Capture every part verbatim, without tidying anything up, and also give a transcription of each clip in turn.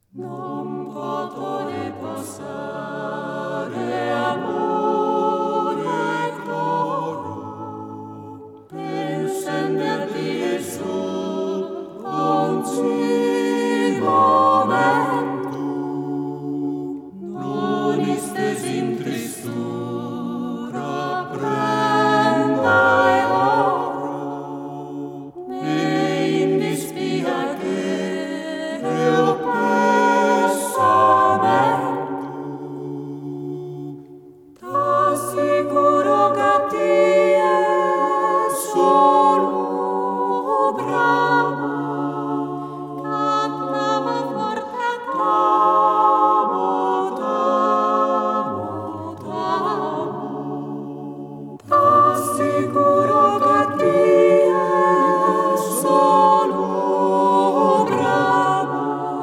Non potore passare amore coro, pensender di Gesù continuamente, non istes in tristura prenda e oro, ne in dispiacere o pensamento, t'assicuro che Dio è solo bravo, cantava forte t'amo, t'amo, t'amo. T'assicuro che Dio è solo bravo,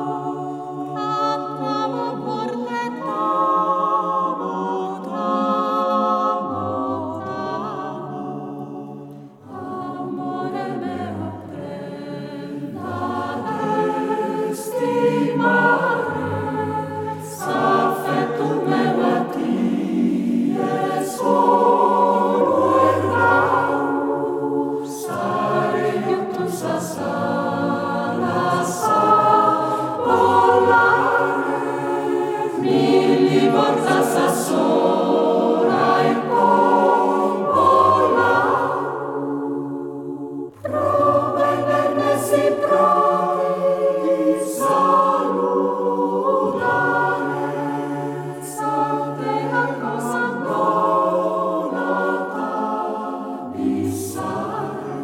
cantava forte t'amo, t'amo, t'amo. Amore meo, prenda ad estimare, s'affetto meo a Tie solo e raro, sare iutus a sala sa volare, mille voltas a sola e popolare. Provenerne si provi saludare, saltea cosa nonata bissare.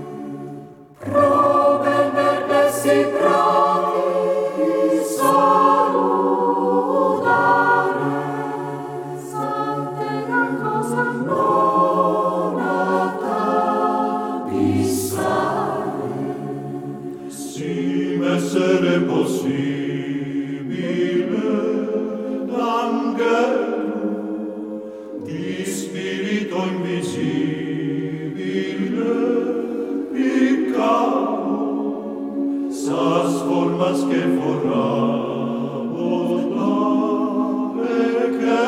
Provenerne si provi saludare, saltea cosa nonata bissare. Si m'essere possibile d'angelo, di spirito invisibile, piccavo, sas formas che forramos nave che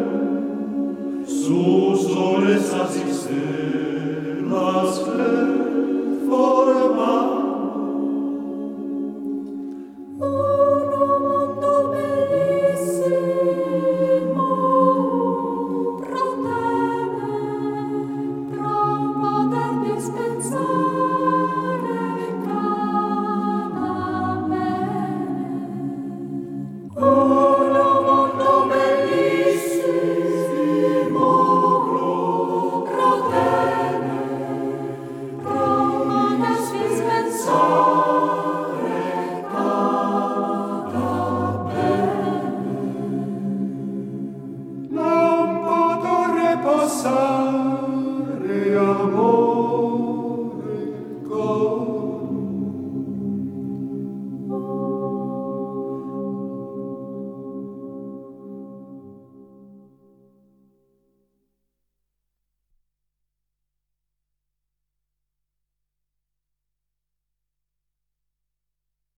su sole sas estelas que formamos. Uno mondo bellissimo protene, pro poter dispensare cada bene. Uno mondo bellissimo protene, pro poter dispensare cada bene. Non potrei passare